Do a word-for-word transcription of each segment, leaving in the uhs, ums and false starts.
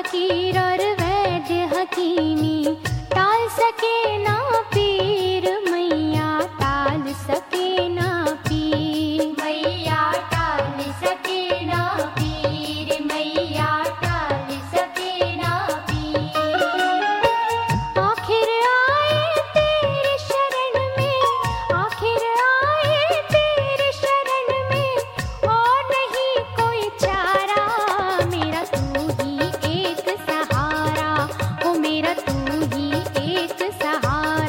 फकीर और वैद्य हकीमी, टाल सके ना पीर मैया, टाल सके ना पीर मैया, टाल सके ना पीर मैया, टाल सके ना पीर। आखिर आए तेरे शरण में, आखिर आए तेरे शरण में, और नहीं कोई चारा, मेरा तू ही एक सहारा, ओ मेरा तू ही एक सहारा।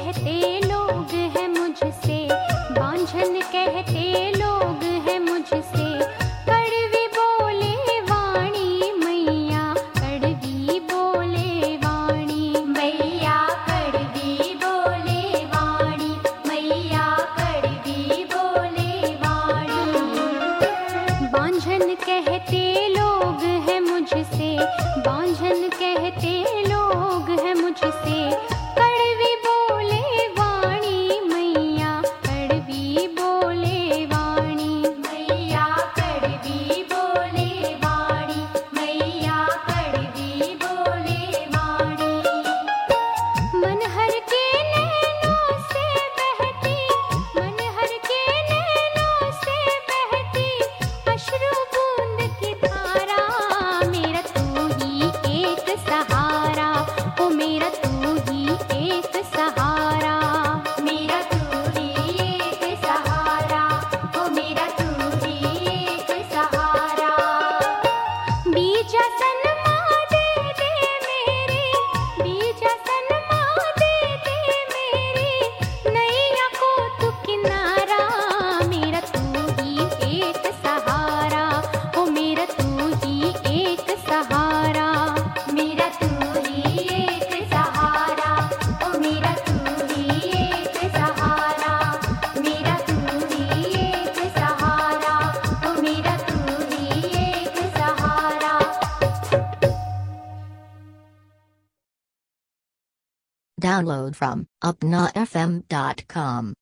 कहते लोग हैं मुझसे, बांझन कहते लोग हैं मुझसे, कड़वी बोले वाणी मैया, कड़वी बोले वाणी मैया कड़वी बोले वाणी, मैया कड़वी बोले वाणी। बांझन कहते लोग हैं मुझसे, बांझन कहते लोग हैं मुझसे, कड़वी बोले वाणी मैया, कड़वी बोले वाणी मैया कड़वी बोले वाणी, मैया कड़वी बोले वाणी। मनहर के नैनों से बहती, मनहर के नैनों से बहती, अश्रु बूंद की धारा, मेरा तू ही एक सहारा, ओ मेरा तू ही एक सहारा। मेरा तू ही एक सहारा, ओ मेरा तू ही एक सहारा। बीजा सनमा दे दे मेरी, बीजा सनमा दे दे मेरी, नैया को तू किनारा, मेरा तू ही एक सहारा, ओ मेरा तू ही एक सहारा। मेरा तू ही एक सहारा, ओ मेरा तू ही एक सहारा। मेरा तू ही एक सहारा, ओ मेरा तू ही एक सहारा। Download from upna f m dot com.